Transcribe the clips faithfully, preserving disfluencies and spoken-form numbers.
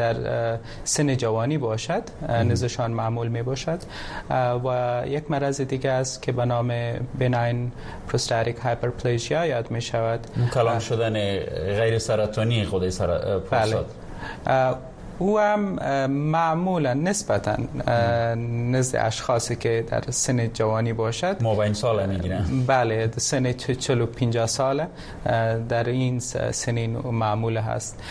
در سن جوانی باشد نزدشان معمول می باشد و یک مرض دیگه است که به نام بناین پروستاتیک هایپرپلژیا یاد می شود، کلان شدن غیر سرطانی غده پروستات. بله. او هم معمولا نسبتا نزد اشخاصی که در سن جوانی باشد ما این سال میگیرن. بله، سن چهل و پنجاه ساله در این سنین معمول هست.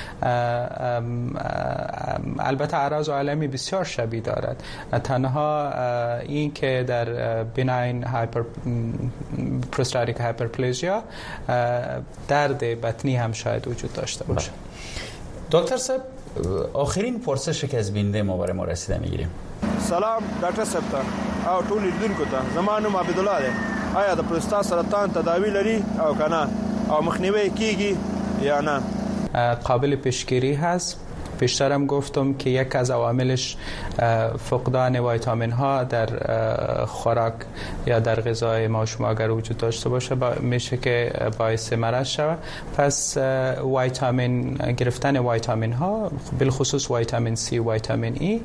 البته اعراض عالمی بسیار شبیه دارد، تنها این که در بناین هایپر پروستاتیک هایپرپلژیا درد بطنی هم شاید وجود داشته باشه. دکتر صاحب، آخرین پرسشی که از بیننده ما برای ما رسیده میگیریم. سلام ډاکټر صاحب ته او ټول لیدونکو ته. زما نوم عبدالله دی. آیا د پروستات سرطان تداوی لري او کنه او مخنیوی کیږي یا نه؟ قابل پیشگیری هست. پیشترم گفتم که یک از عواملش فقدان ویتامین ها در خوراک یا در غذای ما شما اگر وجود داشته باشه میشه که باعث مرض شود. پس ویتامین گرفتن ویتامین ها بالخصوص ویتامین سی و ویتامین ای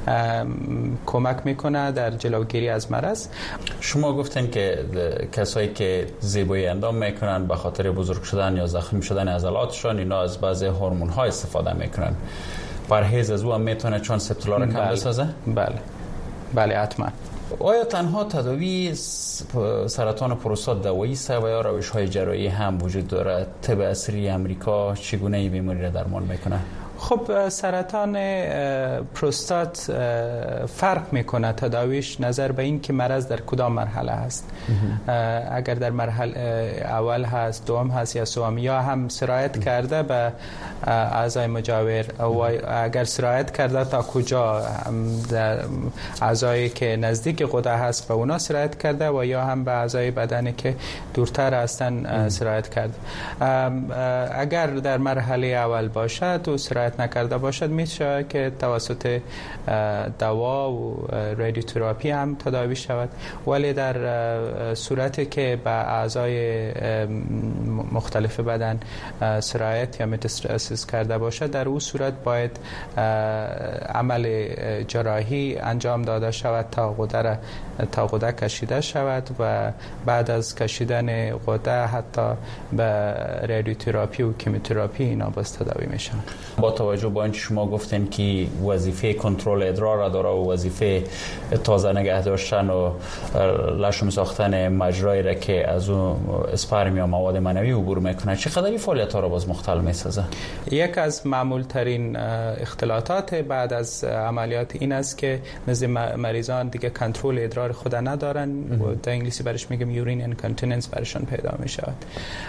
کمک میکنه در جلوگیری از مرض. شما گفتین که کسایی که زیبایی اندام میکنن به خاطر بزرگ شدن یا زخمی شدن عضلاتشون اینا از بعضی هورمون ها استفاده میکنن، پرهیز از او هم میتونه چون سپتولا رو کم بسازه؟ بله بله حتما. آیا تنها تداوی سرطان پروستات دوایی است و یا روش های جراحی هم وجود داره؟ طب عصری امریکا چگونه این بیماری را درمان میکنه؟ خب سرطان پروستات فرق میکنه تداویش نظر به این که مرض در کدام مرحله هست. اگر در مرحله اول هست، دوم هست یا سوم، یا هم سرایت کرده به اعضای مجاور و اگر سرایت کرده تا کجا، در اعضایی که نزدیک غده هست به اونا سرایت کرده و یا هم به اعضای بدنی که دورتر هستن سرایت کرده. اگر در مرحله اول باشد و سرایت نکرده باشد میشه که توسط دوا و رادیوتراپی هم تداوی شود، ولی در صورتی که به اعضای مختلف بدن سرایت یا متاستاسیس کرده باشد در اون صورت باید عمل جراحی انجام داده شود تا غده تا غده کشیده شود و بعد از کشیدن غده حتی به رادیوتراپی و کیموتراپی اینا باز تداوی میشن. با توجه به اینکه شما گفتین که وظیفه کنترل ادرار را داره و وظیفه تازه نگه داشتن و لشم ساختن مجرایی را که از اون اسپرم یا مواد منوی عبور میکنه، چقدر این فعالیت ها را باز مختل میسازه؟ یک از معمول ترین اختلالات بعد از عملیات این است که مثل مریضان دیگه کنترل ادرار خود ندارن و در انگلیسی برش میگم یورین انکانتیننس برشان پیدا میشود.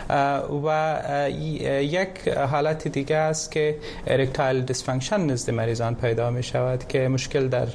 و یک حالت دیگه است که ارکتایل دیسفانکشن نزد مریضان پیدا می شود که مشکل در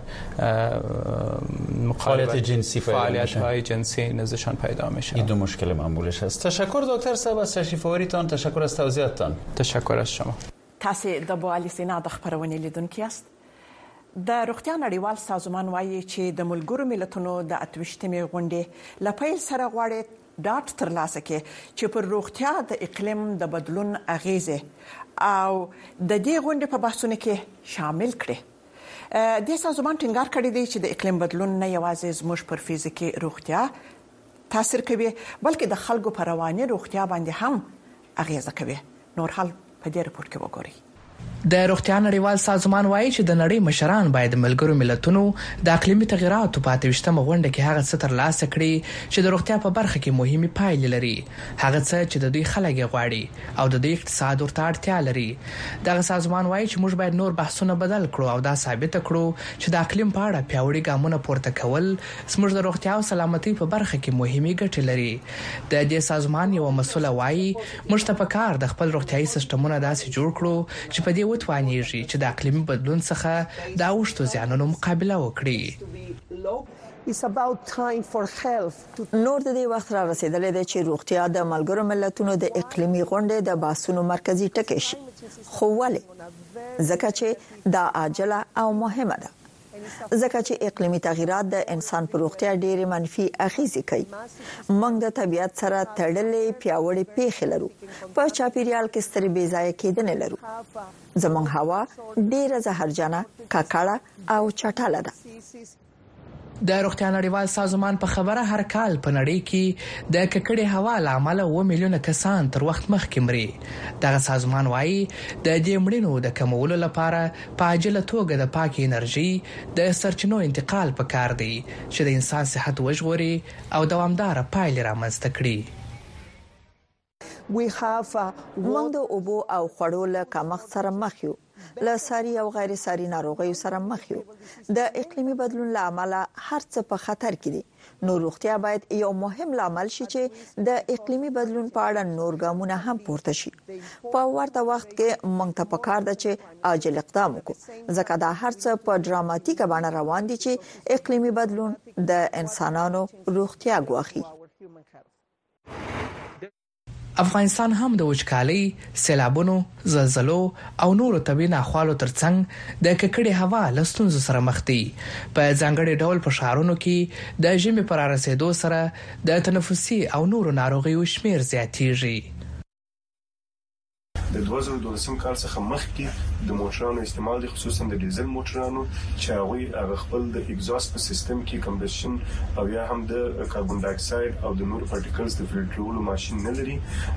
فعالیت جنسی فعالیت های جنسی نزدشان پیدا می شود. این دو مشکل معمولش است. تشکر دکتر صاحب از تشریف آوریتان، تشکر از توضیحاتتان. تشکر از شما. تاسو د بوالي سینا د خبرونې لیدونکي یاست. د روغتیا نړیوال سازمان وایي چې د ملګرو ملتونو د اتوشتمې غونډې لپاره سره غواړي ډاټ ترلاسه کړي چې پر روغتیا د اقلیم د بدلون اغیزه او د دې غونډې په بحثونو کې شامل کړي. د سازمان ټینګار کړی دی چې د اقلیم بدلون نه یوازې زموږ پر فزیکي روغتیا تاثیر کوي بلکې د خلکو پر رواني روغتیا باندې هم اغیزه کوي. نور حال په دې رپورت کې وګورئ. د روغتیا نړیوال سازمان وایي چې د نړۍ مشران باید ملګرو ملتونو د اقلیمي تغیراتو په اتوشتمه غونډه کې هغه څه ترلاسه کړي چې د روغتیا په برخه کې مهمه پایلې لري، هغه څه چې د دوی خلک غواړي او د دوی اقتصاد ورته اړتیا لري. دغه سازمان وایي چې موږ باید نور بحثونه بدل کړو او دا ثابت کړو چې د اقلیم په اړه پیاوړي ګامونه پورته کول زموږ د روغتیا او سلامتۍ په برخه کې مهمه ګټه لري. د دې سازمان یو مسؤل وایي موږ ته پکار د خپل روغتيایي سیستمونو داسې جوړ کړو چې په دې وتوانیږي چې د اقلیمي بدلون څخه د اوښتو زیانونو مقابله وکړي. نور د دې وخت را رسیدلې ده چې روغتیا د ملګرو ملتونو د اقلیمي غونډې د بحثونو مرکزی ټکی شي. خو ولې؟ ځکه چې دا عاجله او مهمه ده. ځکه چې اقلیمي تغیرات د انسان پر روغتیا ډېرې منفي اغیزې کوي. موږ د طبیعت سره تړلې پیاوړې پیښې لرو. په چاپیریال کې سترې بې ځایه کېدنې لرو. زموږ هوا ډېره زهرجنه، ککړه او چټله ده. د روغتیا نړیوال سازمان په خبره هر کال په نړۍ کې د ککړې هوا لامل و میلیونه کسان تر وخت مخکې مري. دغه سازمان وايي د دې مړینو د کمولو لپاره په عاجله توګه د پاکې انرژي د سرچینو انتقال پکار دی چې د انسان صحت وژغوري او دوامدار پایلې رامنځته کړي. موږ د اوبو او خوړو له کمښت سره مخ یو. له ساري او غیر ساري ناروغیو سره مخ یو. د اقلیمي بدلون له امله هر څه په خطر کې دي. نو روغتیا باید یو مهم لامل شي چې د اقلیمي بدلون په اړه نور ګامونه هم پورته شي. په ورته وخت کې موږ ته پکار ده چې عاجل اقدام وکړو، ځکه دا هر څه په ډراماتیکه بڼه روان دي چې اقلیمي بدلون د انسانانو روغتیا ګواښي. افغانستان هم د وچکالۍ، سیلابونو، زلزلو او نورو طبیعي ناخوالو ترڅنګ د ککړې هوا له ستونزو سره مخ دی. په ځانګړي ډول په ښارونو کې د ژمي پر رسیدو سره د تنفسي او نورو ناروغیو شمیر زیاتیږي. د دوه زره دولسم کال څخه مخکې د موټرانو استعمال د خصوصا د ډیزل موټرانو چې هغه هغه خپل د اگزاست په سیستم کې کمبشن او یا هم د کاربن ډای اکساید او د نور پارټیکلز د فلټرولو ماشين نه لري.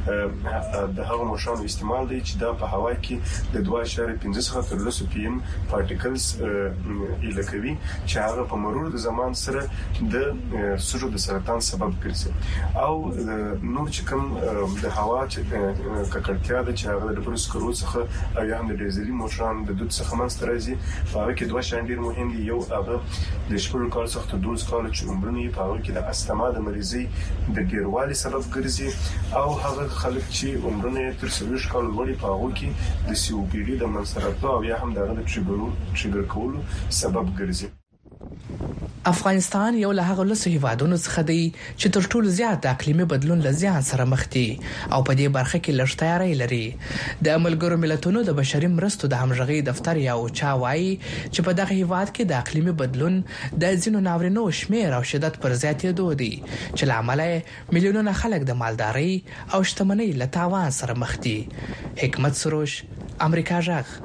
د هغه موټرانو استعمال دی چې دا په هوا کې د دوه اعشاریه پنځه څخه تر لس پی ام پارټیکلز الکوي چې هغه په مرور د زمان سره د سږو د سرطان سبب ګرځي. او نور چې کوم د هوا چې ککړتیا د چې د پروسکرو څخه او یا هم د ډیزلي موټرانو د دود څخه منځته راځي. په هغه کې دوه شیان ډېر مهم دي. یو هغه د شپږ کال څخه تر دولس کال چې عمرونه یې په هغه کې د استما د مریضۍ د ډیروالي سبب ګرځي او هغه خلک چې عمرونه یې تر څلوېښت کال لوړ په هغه کې د سی او پی ډي د منځته راتلو او یا هم د هغه د ټریګر کولو سبب ګرځي. افغانستان یو له هغه لسو هیوادونو څخه دی چې تر ټولو زیات د اقلیمي بدلون له زیان سره مخ دي او په دې برخه کې لږ تیاری لري. د ملګرو ملتونو د بشري مرستو د همغږي دفتر یا اوچا وايي چې په دغه هیواد کې د اقلیمي بدلون د ځینو ناورینو شمیر او شدت پر زیاتېدو دي چې لامل یې میلیونونه خلک د مالداري او شتمنۍ له تاوان سره مخ دي. حکمت سروش، امریکا جغ.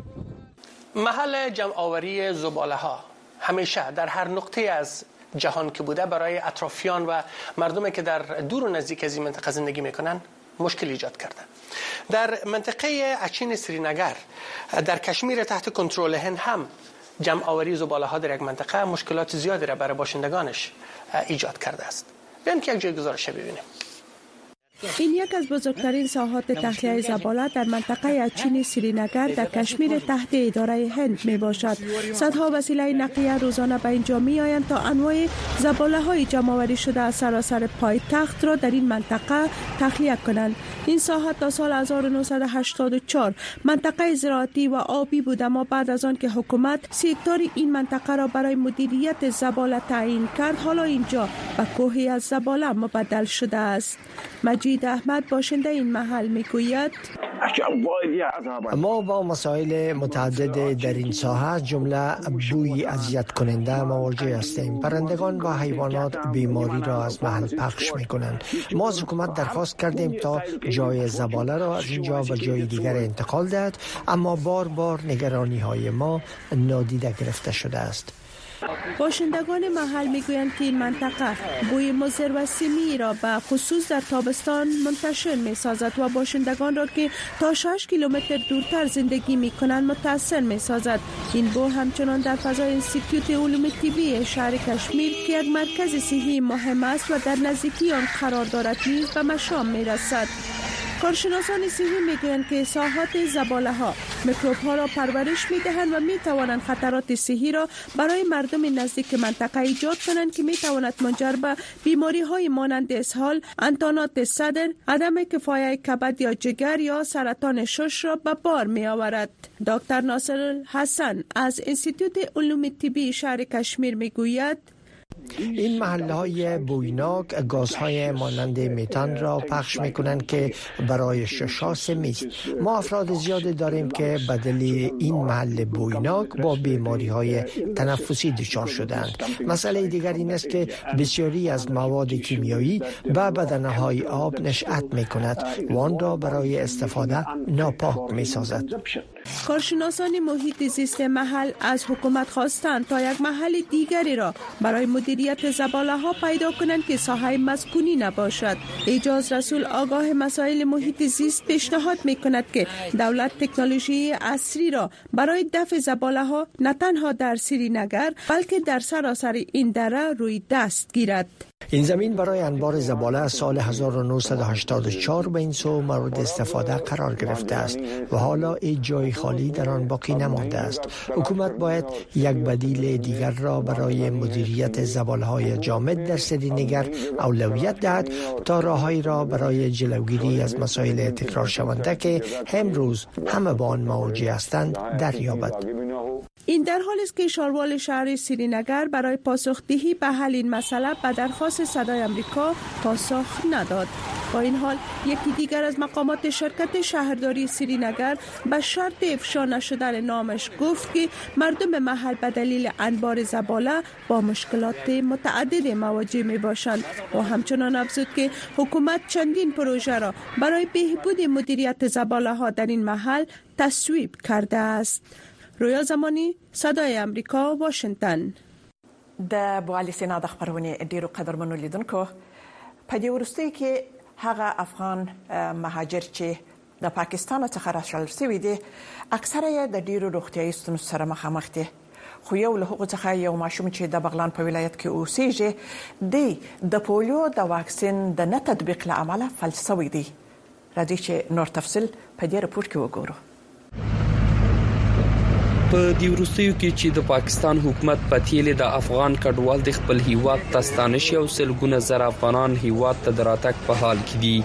محل جمع آوری زباله ها همیشه در هر نقطه از جهان که بوده برای اطرافیان و مردمی که در دور و نزدیک از این منطقه زندگی میکنن مشکل ایجاد کرده. در منطقه اچین سرینگر در کشمیر تحت کنترل هند هم جمع آوری زباله ها در یک منطقه مشکلات زیادی را برای باشندگانش ایجاد کرده است. بیایم که یک جای گزارش ببینیم. این یک از بزرگترین ساحات تخلیه زباله در منطقه اچین سرینگر در کشمیر تحت اداره هند می باشد. صدها وسیله نقلیه روزانه به اینجا می آیند تا انواع زباله های جمع آوری شده از سراسر پایتخت را در این منطقه تخلیه کنند. این ساحت تا سال هزار و نهصد و هشتاد و چهار منطقه زراعتی و آبی بود، اما بعد از آن که حکومت سکتور این منطقه را برای مدیریت زباله تعیین کرد، حالا اینجا به کوهی از زباله مبدل شده است. مجید احمد باشنده این محل میگوید ما با مسائل متعدد در این ساحه جمله بوی اذیت کننده مواجه هستیم. پرندگان و حیوانات بیماری را از محل پخش می کنند. ما از حکومت درخواست کردیم تا جای زباله را از اینجا و جای دیگر انتقال دهد، اما بار بار نگرانی های ما نادیده گرفته شده است. باشندگان محل میگویند که این منطقه بوی مضر و سمی را به خصوص در تابستان منتشر میسازد و باشندگان را که تا شش کیلومتر دورتر زندگی میکنند متاثر میسازد. این بو همچنان در فضای انستیتوت علوم طبی شهر کشمیر که یک مرکز صحی مهم است و در نزدیکی آن قرار دارد نیز به مشام میرسد. کارشناسان صحی میگویند که ساحات زباله ها میکروب ها را پرورش میدهند و میتوانند خطرات صحی را برای مردم نزدیک منطقه ایجاد کنند که میتواند منجر به بیماری های مانند اسهال، انتانات صدر، عدم کفایت کبد یا جگر یا سرطان شش را به بار می آورد. دکتر ناصر حسن از انستیتوت علوم طبی شهر کشمیر میگوید این محل‌های بویناک گازهای مانند متان را پخش می‌کنند که برای ششاسم است. ما افراد زیادی داریم که بدل این محل بویناک با بیماری‌های تنفسی دچار شدند. مسئله دیگر این است که بسیاری از مواد کیمیایی به بدنه‌های آب نشأت می‌کند و آن را برای استفاده ناپاک می‌سازد. کارشناسان محیط زیست محل از حکومت خواستند تا یک محل دیگری را برای مدیریت زباله‌ها پیدا کنند که ساحه مسکونی نباشد. اعجاز رسول آگاه مسائل محیط زیست پیشنهاد می‌کند که دولت تکنولوژی عصری را برای دفع زباله‌ها نه تنها در سرینگر بلکه در سراسر این دره روی دست گیرد. این زمین برای انبار زباله از سال هزار و نهصد و هشتاد و چهار به این سو مورد استفاده قرار گرفته است و حالا هیچ جای خالی در آن باقی نمانده است. حکومت باید یک بدیل دیگر را برای مدیریت زباله‌های جامد در سرینگر اولویت دهد تا راههایی را برای جلوگیری از مسائل تکرار شونده که امروز همه با آن مواجه هستند دریابد. این در حالی است که شاروال شهر سرینگر برای پاسخدهی به حل این مسئله به درخواست صدای آمریکا پاسخ نداد. با این حال یکی دیگر از مقامات شرکت شهرداری سرینگر به شرط افشا نشدن نامش گفت که مردم محل به دلیل انبار زباله با مشکلات متعدد مواجه می باشند و همچنان افزود که حکومت چندین پروژه را برای بهبود مدیریت زباله ها در این محل تصویب کرده است. رویا زمانی، صدای امریکا، واشنگتن. د بوالي سینا د خبرونه ډیرو قدرمنو لیدونکو په دې ورستۍ کې هغه افغان مهاجر چې د پاکستان څخه راشل شوی دي اکثره یې د ډیرو روغتیايي ستونزو سره مخامخ دي. خو یو له هغو څخه یو ماشوم چې د بغلان په ولایت کې اوسېږي دی د پولیو د واکسین د نه تطبیق له امله فلج شوی دی. راځئ چې نور تفصیل په دې رپورټ کې وګورو. په دې وروستیو کې چې د پاکستان حکومت په تیلې د افغان کډوال د خپل هیواد تستانه شي او سلګونه زره افغانان هیواد ته دراتک په حال کې دي.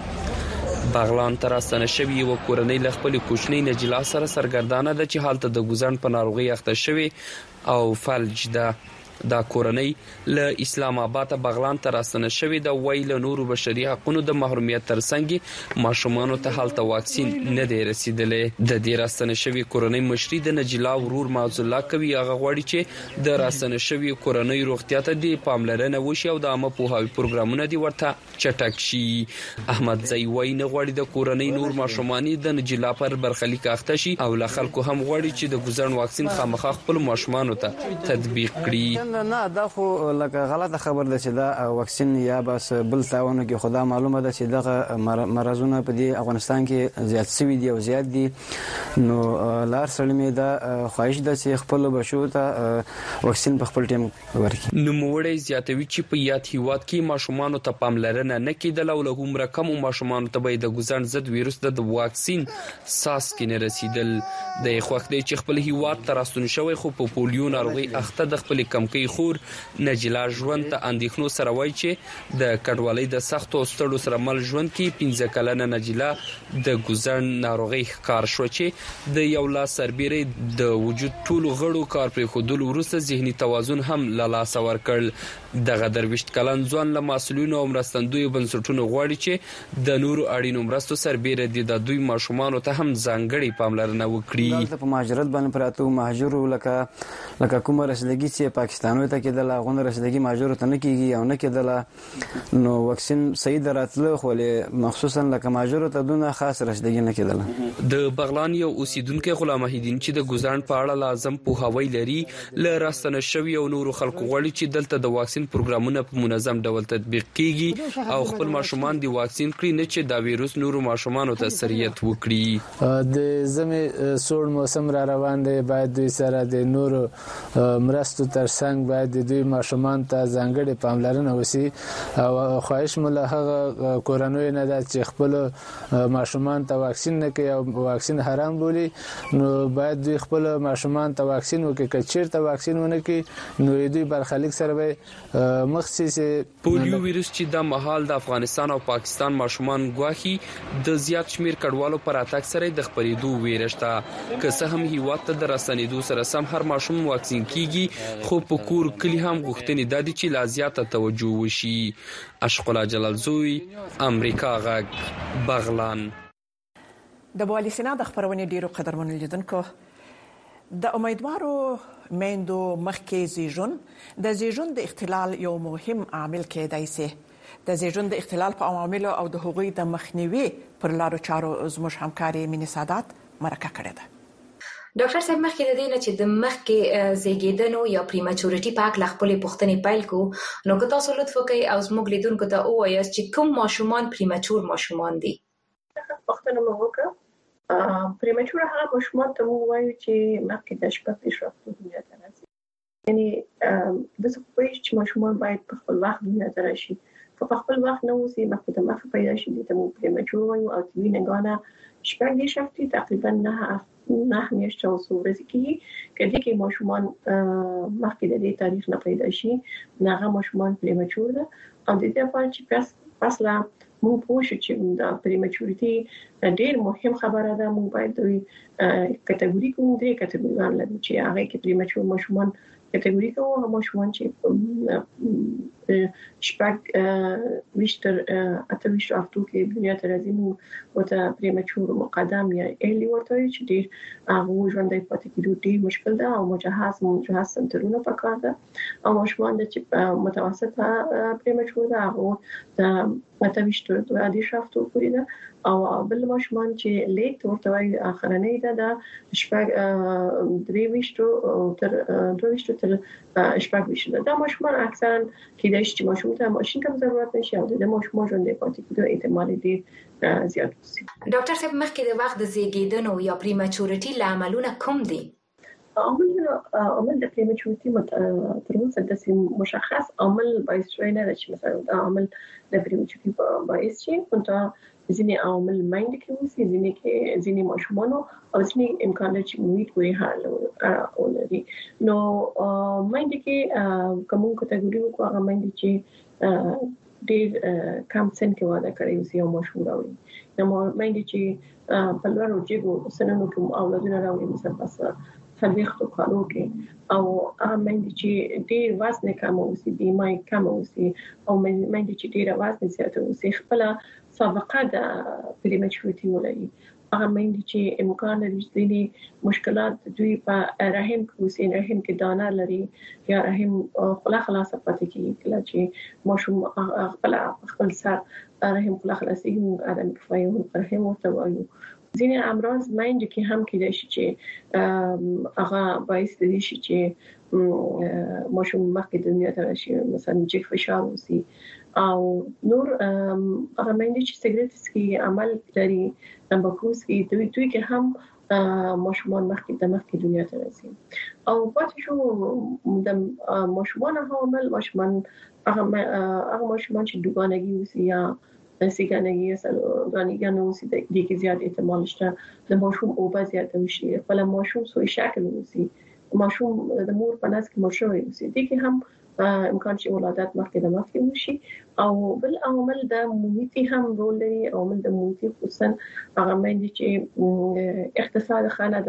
بغلان تر استانه شوی او کورنۍ ل خپل کوچنی نجلا سره سرګردانه ده چې حالت د ګوزن په ناروغي اخته شوی او فلج ده. دا کورنۍ له اسلام آباد بغلان تر استنه شوې د ویل نورو بشري حقوقو د محرومیت ترڅنګ ماشومان ته حالت واکسین نه دی رسیدلې. د دې راستنه شوې کورنۍ مشري د نجلا ورور معز الله کوي هغه غواړي چې د راستنه شوې کورنۍ روغتیا ته د پاملرنه وشي او د عامه پوهاوي پروګرامونه دی ورته چټک شي. احمد زوی نه غواړي د کورنۍ نور ماشومان د نجلا پر برخلیک اخته شي او له خلکو هم غواړي چې د ګوزن واکسین خامخا خپل ماشومان ته تطبیق کړي. نه دا خو لکه غلطه خبر ده چې دا واکسین یا بس بل تاونه کې خدا معلومه ده چې دغه مرزونه په دې افغانستان کې زیات شوي دي او زیات دي. نو لار سړی دا خواهش ده چې خپل بشو ته واکسین په خپل ټیم ورکړي. نو موړی زیاتوي چې په یاد هیواد کې ماشومان ته پاملرنه نه کیدل او له عمر کم ماشومان ته به د ګوزن ضد ویروس د واکسین ساس کې نه رسیدل. د خوښ دی چې خپل هیواد ترستون شوی خو په پولیو ناروغي اخته د خپل کمکۍ خور نجلا ژوند ته اندېښنو سره وایي چې د کډوالۍ د سختو ستړو سره مل ژوند کې پنځه کلنه نجلا د ګوزن ناروغي ښکار شو چې د یو لاس سربېره د وجود ټولو غړو کار پرې خودل وروسته ذهني توازن هم له لاسه ورکړ. دغه درويشت کلن ځوان له مسؤلینو او مرستندوی بنسټونو غواړي چې د نورو اړینو مرستو سربېره د دوی ماشومان ته هم ځانګړي پاملرنه وکړي. په مهاجرت باندې پراتو مهاجرو لکه لکه کوم رسیدګي چې پاکستانو ته کېدل غون رسیدګي مهاجرو ته نه کیږي او نه کېدل. نو واکسین صحیح دراتله خو له مخصوصا لکه مهاجرو ته دونه خاص رسیدګي نه کېدل. د بغلان یو اوسیدونکو غلام الدین چې د ګوزن په اړه لازم پوهاوی لري ل راستنه شوی او نورو خلکو غواړي چې دلته د واکسین پروګرامونه په منظم ډول تطبیق کیږي او خپل ماشومان دی واکسین کړي نه چې دا ویروس نورو ماشومان ته اثریت وکړي. د زمي سوړ موسم را روان دی باید دوی سره د نورو مرستو ترڅنګ باید د دوی ماشومان ته ځانګړي پاملرنه وشي او خواهش مله هغه کورنوي نه ده چې خپل ماشومان ته واکسین نه کوي او واکسین حرام بولي. نو باید دوی خپل ماشومان ته واکسین وکړي که چیرته واکسین ونه کوي نو دوی برخلیک سره به مخصوص پولیو ویروس چې د محل د افغانستان او پاکستان ماشومان غواخي د زیات شمیر کډوالو پر اتاک سره د خبرېدو ویرشته که څه هم هیواد ته د رسنیدو سره سم هر ماشوم واکسین کیږي خو په په کور کلی هم غوښتنې د دې چې لا زیاته توجه وشي. اشق الله جلال زوی، امریکا غږ، بغلان. د بوالی سینا د خبرونې ډیرو قدرمنو لیدونکو، د امیدوارو میندو مخکې زیږون د زیږون د اختلال یو مهم عامل کېدای شي. د زیږون د اختلال په عواملو او د هغوی د مخنیوي پر لارو چارو زموږ همکاري مینې سادات مرکه کړې ده. ډاکټر صاحب، مخکې د دې نه چې د مخکې زیږیدنو یا پریمچورټي په اړه خپلې پوښتنې پیل کړو، نو که تاسو لطف وکړئ او زموږ لیدونکو ته ووایاست چې کوم ماشومان پریمچور ماشومان دي؟ پوښتنه مو وکړه. پریمچور هغه ماشومان ته موږ وایو چې مخکې د شپږ پیښو دنیا ته راځي. یعنی د څه په چې ماشومان باید په خپل وخت دنیا ته راشي. په خپل وخت نه اوسي، مخکې د مخ پیدا شي د موږ پریمچور وایو او دوی نگانه شپږ دي شفتي تقریبا نه نه میاشتې او څو ورځې کې کله کې ماشومان مخکې د دې تاریخ نه پیدا شي، هغه ماشومان پریمچور ده. او د دې لپاره چې پس پس لا موږ پوه شو چې د پریمچورټي ډېر مهم خبره ده. موږ باید د کټګوري کوم درې کټګوریان لرو چې هغه کې پریمچور ماشومان کټګوري کوو. هغه ماشومان چې شپږ ویشتر اته ویشت هفتو کې دنیا ته راځي، موږ ورته پریمچور مقدم یا ایرلی ورته وایو چې ډېر هغه ژوندی پاتې کېدو ډېر مشکل ده او مجهز مجهز سنترونه پکار ده. او ماشومان چې متوسطه پریمچور ده هغه د اته ویشت دوه دېرش هفتو پورې ده. او بل ماشومان چې لیټ ورته وایي اخرنۍ ده د شپږ درې ویشتو تر دوه ویشتو تر شپږ ویشتو ده. دا ماشومان اکثرا کېدای شي چې ماشوم ته ماشین کوم ضرورت نشي او د ماشوم ژوند پاتې کېدو احتمال ډېر زیات وي. ډاکټر صاحب، مخکې د وخت د زیږیدنو یا پریمچورټي عاملونه کوم دي؟ عامل عامل د پریمچورټي تر اوسه د مشخص عامل باعث شوی نه ده چې مثلا د عامل د پریمچورټي باعث شي. خو ځینې عوامل مایند کې اوسي، ځینې کې ځینې ماشومان او ځینې امکان لري چې مویت پورې حال ولري. نو مایند کې کومه کټګوري وکړو، هغه مایند چې ډېر کم سن کې واده کړی اوسي او ماشوم راوړي. نو مایند چې په لوړو جګو سنونو کې اولادونه راوړي، مثلا پس څلوېښتو کالو کې، او هغه مایند چې ډېر وزن کم اوسي، بیمه کم اوسي، او مایند چې ډېر وزن زیات اوسي، خپل سابقه د پریمچورټي ولري. هغه مایند چې امکان لري چې مشکلات دوی په رحم کې اوسي، رحم کې دانه لري یا رحم خلا خلاصه پاتې کیږي. کله چې ماشوم خپل خپل سر رحم خلا خلاصيږي، ادم کفایو رحم ورته وایو. ځینې امراض مایند کې هم کېدای شي چې هغه باعث دي چې ماشوم مخکې د دنیا ته راشي، مثلا جګ فشار اوسي. او نور هغه مایند چې سیګریټ څکي عمل لري، تمباکو څکي، دوی دوی کې هم ماشومان مخکې د مخکې دنیا ته راځي. او پاتې شو د ماشومان عوامل، ماشومان هغه هغه ماشومان چې دوګانګي اوسي یا سیګانګي یا سلګانګي اوسي، د دې کې زیات احتمال شته د ماشوم اوبه زیاته وشي. خپل ماشوم سوی شکل اوسي، ماشوم د مور په نس کې مشوي اوسي، دې کې هم امکان چې ولادت مخکې د مخکې وشي. او بل عوامل د مومیتي هم رول لري. عوامل د مومیتي خصوصا هغه مایند چې اقتصاد خانه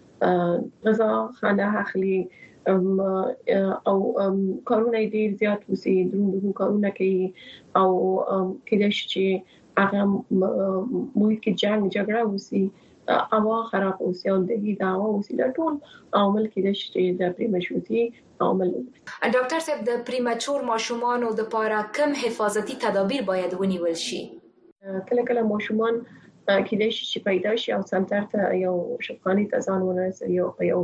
د غذا خانه اخلي او کارونه ډیر زیات وسی، دروند کارونه کوي او کله چې هغه موږ کې جنگ جګړه وسی، هوا خراب اوسي او د دې داوا اوسي، دا ټول عوامل کې چې د پریمچورټي عوامل. ډاکټر صاحب، د پریمچور ماشومانو د لپاره کوم حفاظتي تدابیر باید ونیول شي؟ کله کله ماشومان کې د شي پیدا شي او سنټر ته یو شفقاني ځان ورسوي، یو یو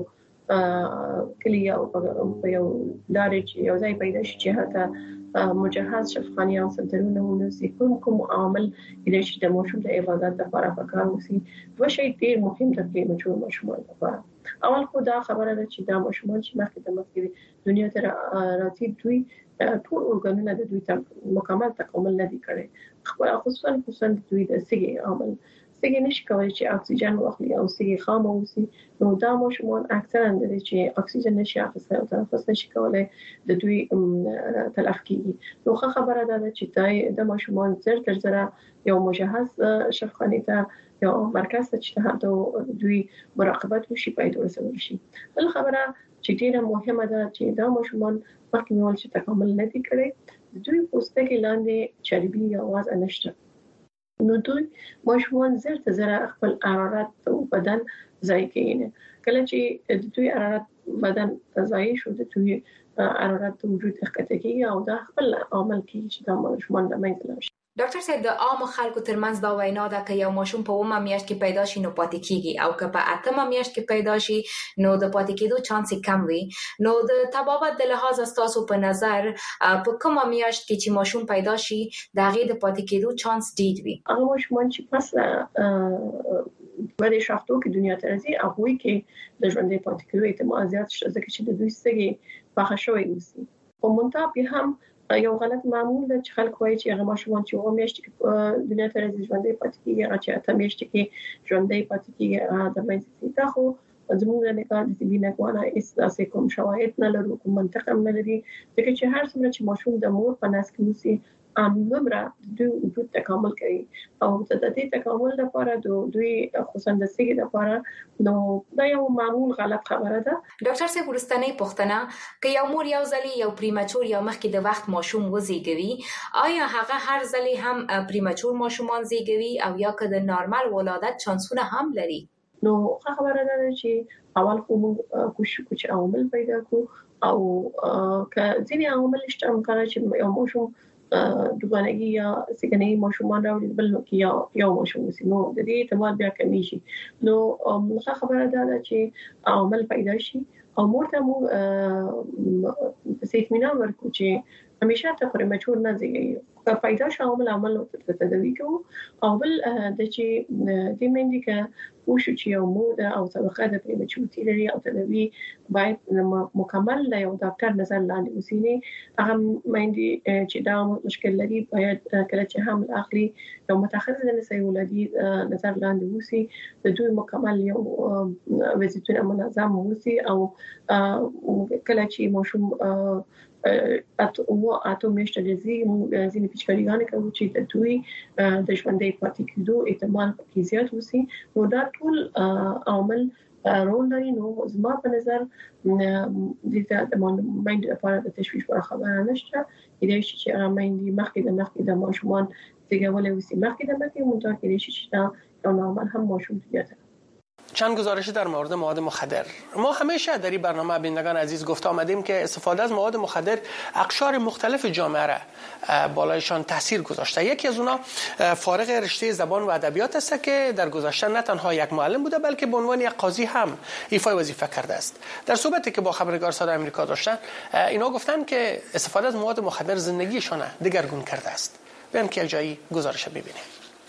کلی یو په یو لارې چې یو ځای پیدا شي چې هغه مجهز شفقاني او سنټرونه ونوسي. کوم کوم عامل کې چې د ماشوم د عبادت لپاره پکار وسی، دوه شی ډیر مهم دي د ماشوم ماشومان لپاره. اول خو دا خبره ده چې دا ماشومان چې مخکې د مخکې دنیا ته راځي، دوی ټول اورګانونه د دوی ته مکمل تکامل نه دي کړی. خو خصوصا خصوصا دوی د سګي عامل سګي نشي کولای چې اکسیجن واخلي او سګي خام اوسي. نو دا ماشومان اکثرا د چې اکسیجن نشي اخیستل او تنفس نشي کولای، د دوی تلف کیږي. نو ښه خبره ده چې د ماشومان زر تر زره یو مجهز شفقاني ته یو مرکز ته چې د دوی مراقبت وشي، باید ورسول شي. بل خبره چې ډیره مهمه ده چې دا ماشومان مخکې مول چې تکامل نه دي کړی دوی پوستکي لاندې چربي یا وزن نشته نو دوی ماشومان زر ته زر خپل حرارت او بدن ځای کوي کله چې دوی حرارت بدن ځای شو د دوی حرارت وجود ښکته او دا خپل عمل کوي چې دا ماشومان د منځ ډاکټر صاحب د عام خلکو ترمنځ دا وینا ده چې یو ماشوم په اومه میاشت کې پیدا شي نو پاتې کیږي او که په اتمه میاشت کې پیدا شي نو د پاتې کېدو چانس کم وي نو د طبابت د لحاظ تاسو په نظر په کومه میاشت کې چې ماشوم پیدا شي د هغې د پاتې کېدو چانس ډیر وي هغه ماشومان چې پس باندې شافتو کې دنیا ته راځي هغه کې د ژوندۍ پاتې کېدو احتمال زیات شي ځکه چې د دوی سږي پاخه شوی وي او منتها هم یو غلط معمول ده چې خلک وایي چې هغه ماشومان چې هغه میاشت کې دنیا ته راځي ژوندۍ پاتې کېږي هغه چې اته میاشت کې ژوندۍ پاتې کېږي هغه د منځ دا خو زموږ نه کار دي بینه کوانه اس داسې کوم شواهد نه لرو کوم منطق هم نه لري ځکه چې هر څومره چې ماشوم د مور په نس کې وسی عمره د وجود تکامل کوي او د دې تکامل لپاره د دوی خصوصا د سګي لپاره نو دا یو معمول غلط خبره ده ډاکټر صاحب ورستنې پوښتنه ک یو مور یو ځلې یو پریمچور یا مخکې د وخت ماشوم وزیږوي آیا هغه هر ځلې هم پریمچور ماشومان زیږوي او یا که د نارمل ولادت چانسونه هم لري نو خبره ده چې اول خو موږ کوشش کوو عوامل پیدا کو او ک ځینې عوامل شته چې یو ماشوم دوګانګي یا سګنې ماشومان راوړي بل نو کې یا یو ماشوم وسی نو د دې احتمال بیا کمی شي نو مخه خبره ده چې عوامل پیدا شي او مرته مو سیټمینا ورکو چې همیشه ته پرمچور نه زیږي که پیدا شو عوامل عمل تدوی کوو او بل د چې د مندیکه وشو چې یو مود او طبقه د پرمچورتي لري او تدوی باید مکمل له یو ډاکټر نظر لاندې وسینه هغه مندي چې دا مشکل لري باید کله چې حمل اخلي یو متخصص د نسایي ولادي نظر لاندې وسی د دوی مکمل یو وزیتونه منظم وسی او کله چې ماشوم اته او اته میشته د زی ځینې پیچکاریګانې کوي چې د دوی د ژوندۍ پاتې کېدو احتمال کې زیات وسی نو دا ټول عوامل رول لري نو زما په نظر د مایند لپاره د تشویش پر خبره نشته کېدای شي چې هغه مایند مخکې د مخکې د ماشومان زیږولې وسی مخکې د مخکې مونږ کېدای شي چې دا یو نورمال هم ماشوم دیگه چند گزارشی در مورد مواد مخدر. ما همیشه در این برنامه بینندگان عزیز گفته آمدیم که استفاده از مواد مخدر اقشار مختلف جامعه را بالایشان تاثیر گذاشته. یکی از اونا فارغ رشته زبان و ادبیات است که در گذشته نه تنها یک معلم بوده بلکه به عنوان یک قاضی هم ایفای وظیفه کرده است. در صحبتی که با خبرنگار صدای آمریکا داشتن اینا گفتن که استفاده از مواد مخدر زندگیشان دگرگون کرده است. بریم که یک جایی گزارش ببینیم.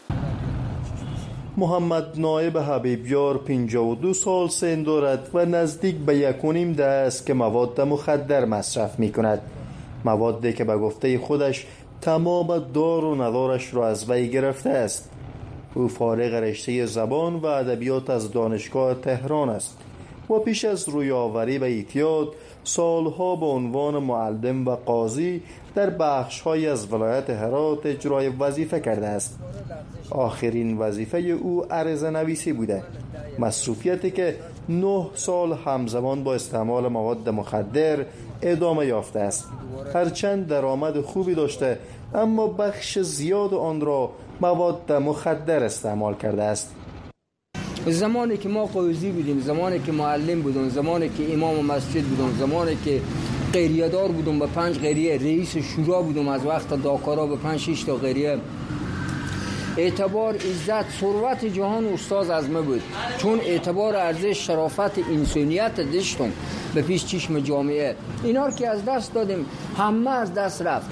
محمد نایب حبیبیار پنجاه و دو سال سن دارد و نزدیک به یک و نیم دهه است که مواد مخدر مصرف می کند. موادی که به گفته خودش تمام دار و ندارش را از وی گرفته است. او فارغ رشته زبان و ادبیات از دانشگاه تهران است و پیش از رویاوری و اعتیاد سالها به عنوان معلم و قاضی در بخش‌های از ولایت هرات اجرای وظیفه کرده است. آخرین وظیفه او عرضه نویسی بوده، مصروفیتی که نه سال همزمان با استعمال مواد مخدر ادامه یافته است. هرچند درآمد خوبی داشته اما بخش زیاد آن را مواد مخدر استعمال کرده است. زمانی که ما قاضی بودیم، زمانی که معلم بودم، زمانی که امام مسجد بودم، زمانی که قیریه دار بودم به پنج قیریه، رئیس شورا بودم از وقت داکارا به پنج شش تا قیریه، اعتبار، عزت، ثروت جهان استاد از ما بود، چون اعتبار، ارزش، شرافت، انسانیت داشتم به پیش چشم جامعه. اینا رو که از دست دادیم همه از دست رفت.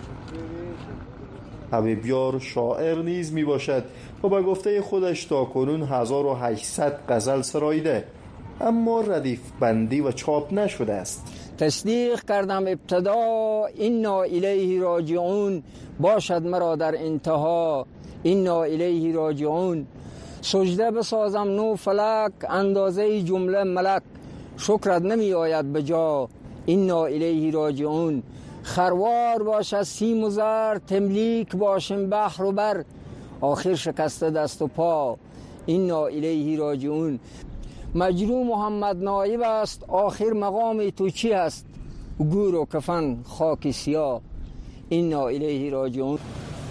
حبیبیار شاعر نیز می باشد و به گفته خودش تا کنون هزار و هشتصد غزل سراییده اما ردیف بندی و چاپ نشده است. تصدیق کردم ابتدا انا الیه راجعون باشد مرا در انتها انا الیه راجعون. سجده بسازم نو فلک اندازه جمله ملک شکرت نمی آید بجا انا الیه راجعون. خروار باشد سیم و زر تملیک باشم بحر و بر آخر شکسته دست و پا انا الیه راجعون. مجروح محمد نایب است، آخر مقام تو چی است؟ گور و کفن خاک سیاه، انا الیه راجعون.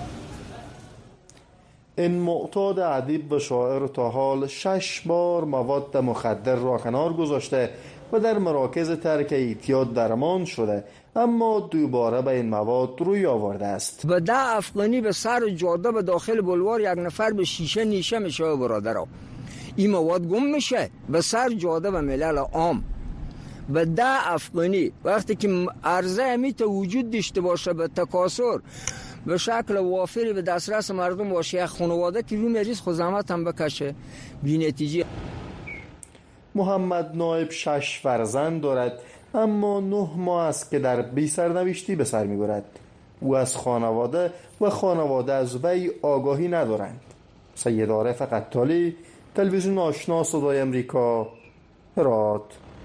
این معتاد ادیب و شاعر تا حال شش بار مواد مخدر را کنار گذاشته و در مراکز ترک اعتیاد درمان شده، اما دوباره به این مواد روی آورده است. به ده افغانی به سر جاده به داخل بلوار یک نفر به شیشه نیشه میشه برادرها. این مواد گم میشه به سر جاده و ملل عام. به ده افغانی وقتی که عرضه امیت وجود داشته باشه به تکاثر به شکل وافری به دسترس مردم باشه، یک خانواده که روی مریض خود زحمت هم بکشه بی نتیجه. محمد نایب شش فرزند دارد، اما نه ماه است که در بی سرنوشتی به سر میبرد. او از خانواده و خانواده از وی آگاهی ندارند. سید عارف قطالی، تلویزیون آشنا صدای امریکا، هرات.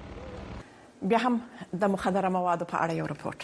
بیا هم د مخدره موادو په اړه یو رپورټ.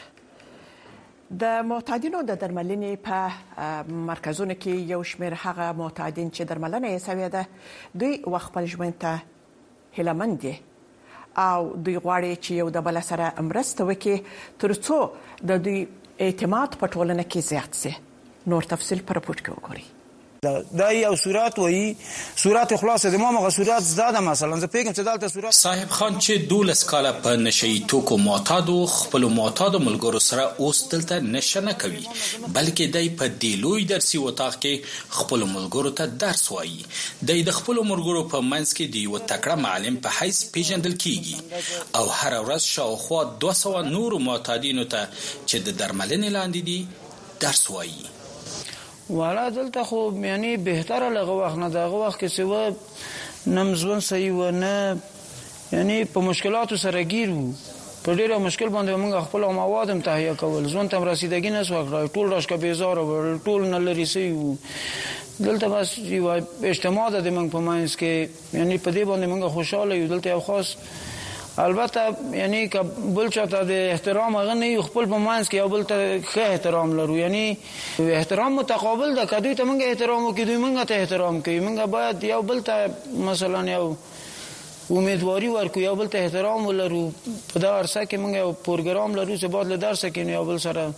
د معتادینو د درملنې په مرکزونو کې یو شمېر هغه معتادین چې درملنه یې سوې ده دوی خپل ژوند ته هیلهمند دي او دوی غواړي چې یو د بل سره مرسته وکړي تر څو د دوی اعتماد په ټولنه کې زیات شي. نور تفصیل په رپورټ کې وګورئ. دا یو صورت وایي صورت خلاص د ما مغه صورت زده مثلا زه پیګم چې دلته صورت صاحب خان چې دولس کاله په نشئی توکو معتادو خپل معتادو ملګرو سره اوس دلته نشه نه کوي، بلکې دای په دې لوی درسي وطاق کې خپل ملګرو ته درس وایي. دای د خپل ملګرو په منځ کې دی یو تکړه معلم په حیث پیژندل کیږي او هر ورځ شاوخوا دوه سوه نور معتادینو ته چې د درملنې لاندې دي درس وایي. والا دلته خو یعنی بهتره لغه وخت نه دغه وخت کې سوه نمزون صحیح و نه یعنی په مشکلاتو سره گیر وو. په ډیره مشکل باندې موږ خپل مواد هم تهیه کول، ځون تم رسیدګی نه سو کړای، ټول راشکه بیزار و ټول نه لري سی وو. دلته بس یو اجتماع د موږ په ماینس کې یعنی په دې باندې موږ خوشاله یو. دلته یو خاص البته یعنی که بل چاته د احترام هغه نه خپل په مانس کې یو بل ته ښه احترام لرو، یعنی احترام متقابل ده. کدی ته موږ احترام وکړو دوی موږ ته احترام کوي. موږ باید یو بل ته مثلا یو امیدواری ورکو، یو بل ته احترام ولرو. په دا عرصه کې موږ یو پروګرام لرو چې بعد له درس کې یو بل سره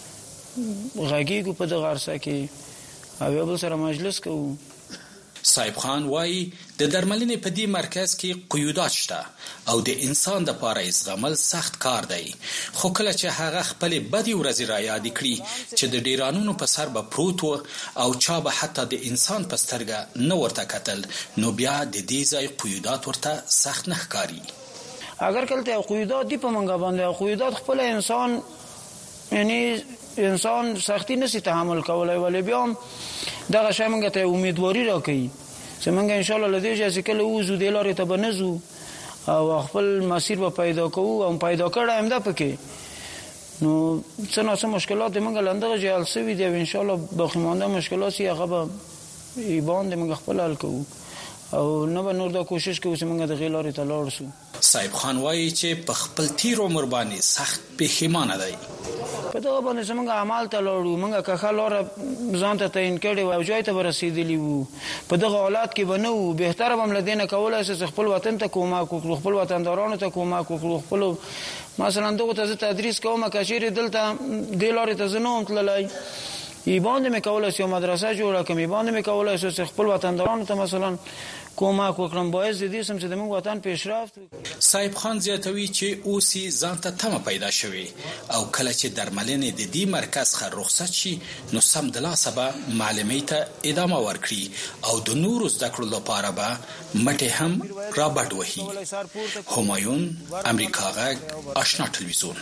غږیږو په دغه عرصه کې او یو بل سره مجلس کوو. صاحب خان وایي د درملنې په دې مرکز کې قیودات شته او د انسان د پاره زغمل سخت کار دی، خو کله چې هغه خپل بدی ورځې را یاد کړي چې د ډیرانونو په سر به پروت و او چا به حتی د انسان په سترګه نه ورته کتل، نو بیا د دې ځای قیودات ورته سخت نه ښکاري. اگر کله قیودات دی په منګه باندې قیودات خپل انسان یعنی انسان سختی نسی تحمل کولای، ولی بیا دغه شی موږ ته امیدواری راکوي چې موږ ان شاء الله لدې چې کله وځو د لارې ته بنځو او خپل مسیر به پیدا کوو او پیدا کړه هم ده پکې. نو څنګه څه مشکلات موږ لندغه جهل سوي دي ان شاء الله باقي مانده مشکلات یې هغه به ایبان موږ خپل حل کوو او نه به نور دا کوشش کوو چې موږ د غیلارې ته لاړ شو. صاحب خان وایي چې په خپل تیر عمر باندې سخت پښیمانه دی. په دغه باندې څنګه عمل ته لاړو موږ که خلاره ځان ته تعین کړي او ځای ته رسیدلی وو، په دغه حالات کې بنو بهتره بم لدینه کولای چې خپل وطن ته کومک وکړو، خپل وطندارانو ته کومک وکړو. خپل مثلا دغه ته تدریس کوم کچېری دلته د لارې ته زنوم تللای ای باندې مې کولای چې مدرسه جوړه کړم، ای باندې مې کولای چې خپل وطندارانو ته مثلا کومک وکړم، باعث دې سم چې د موږ وطن پیشرفت. صاحب خان زیاتوي چې اوسې ځان ته تمه پیدا شوي او کله چې درملنې د دې مرکز څخه رخصت شي نو سم د لاسه به معلمۍ ته ادامه ورکړي او د نورو زده کړو لپاره به مټې هم رابط وهي. همایون، امریکا غږ، آشنا تلویزیون.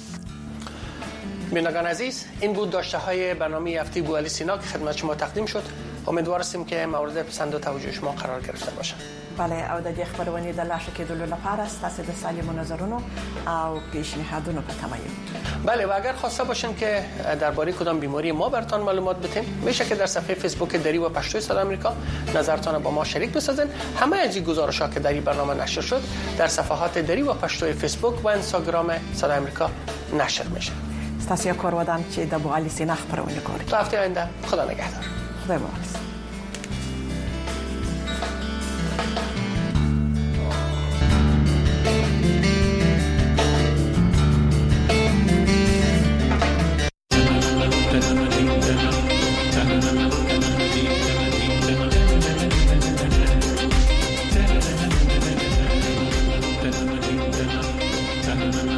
بینندگان عزیز، این بود داشته های برنامه هفته بوالی سینا که خدمت شما تقدیم شد. امیدوار هستیم که مورد پسند و توجه شما قرار گرفته باشه. بله، او د دې خبرونه د لاشه کېدلو لپاره ستاسو د سالمو نظرونو او پیشنهادونو په تمه یم. بله، و اگر خواسته باشین که درباره کدام بیماری ما براتون معلومات بدیم، میشه که در صفحه فیسبوک دری و پشتوی صدای آمریکا نظرتان با ما شریک بسازین. همه از این گزارش‌ها که در این برنامه نشر شد در صفحات دری و پشتوی فیسبوک و اینستاگرام صدای آمریکا نشر میشه. ستاسو کار ودان چې د بوالی سینا خبرونه کوي. تا هفته آینده خدا نگهدار. خدا بخیر. شي.